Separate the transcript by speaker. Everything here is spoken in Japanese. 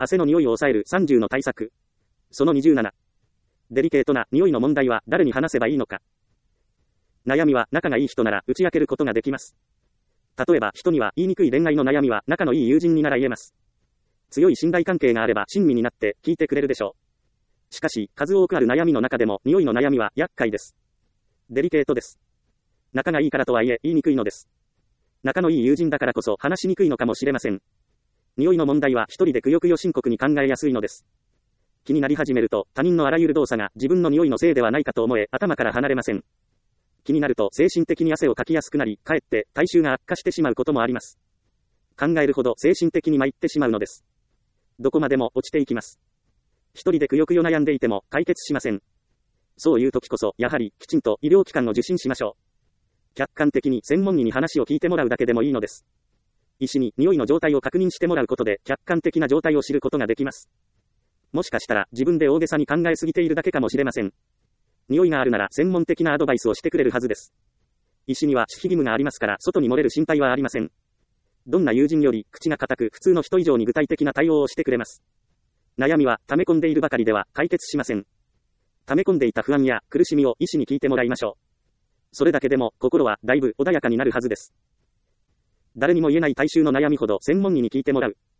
Speaker 1: 汗の匂いを抑える30の対策。その27。デリケートな匂いの問題は誰に話せばいいのか。悩みは仲がいい人なら打ち明けることができます。例えば人には言いにくい恋愛の悩みは仲のいい友人になら言えます。強い信頼関係があれば親身になって聞いてくれるでしょう。しかし、数多くある悩みの中でも匂いの悩みは厄介です。デリケートです。仲がいいからとはいえ言いにくいのです。仲のいい友人だからこそ話しにくいのかもしれません。匂いの問題は一人でくよくよ深刻に考えやすいのです。気になり始めると他人のあらゆる動作が自分の匂いのせいではないかと思え頭から離れません。気になると精神的に汗をかきやすくなり、かえって体臭が悪化してしまうこともあります。考えるほど精神的に参ってしまうのです。どこまでも落ちていきます。一人でくよくよ悩んでいても解決しません。そういう時こそやはりきちんと医療機関を受診しましょう。客観的に専門医に話を聞いてもらうだけでもいいのです。医師に匂いの状態を確認してもらうことで客観的な状態を知ることができます。もしかしたら自分で大げさに考えすぎているだけかもしれません。匂いがあるなら専門的なアドバイスをしてくれるはずです。医師には守秘義務がありますから外に漏れる心配はありません。どんな友人より口が固く普通の人以上に具体的な対応をしてくれます。悩みは溜め込んでいるばかりでは解決しません。溜め込んでいた不安や苦しみを医師に聞いてもらいましょう。それだけでも心はだいぶ穏やかになるはずです。誰にも言えない体臭の悩みほど専門医に聞いてもらう。